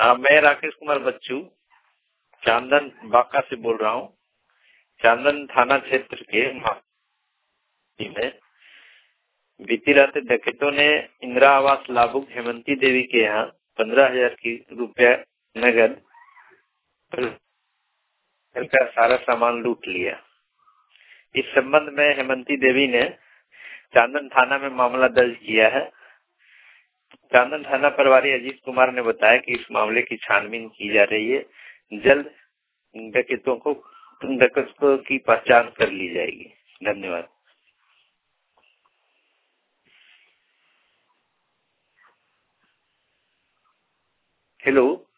मैं राकेश कुमार बच्चू चांदन बांका से बोल रहा हूँ। चांदन थाना क्षेत्र के में बीती रात डकैतों ने इंदिरा आवास लाभुक हेमंती देवी के यहाँ 15,000 की रुपया नगद का सारा सामान लूट लिया। इस संबंध में हेमंती देवी ने चांदन थाना में मामला दर्ज किया है। चांदन थाना प्रभारी अजीत कुमार ने बताया कि इस मामले की छानबीन की जा रही है। जल्द डकैतों की पहचान कर ली जाएगी। धन्यवाद। हेलो।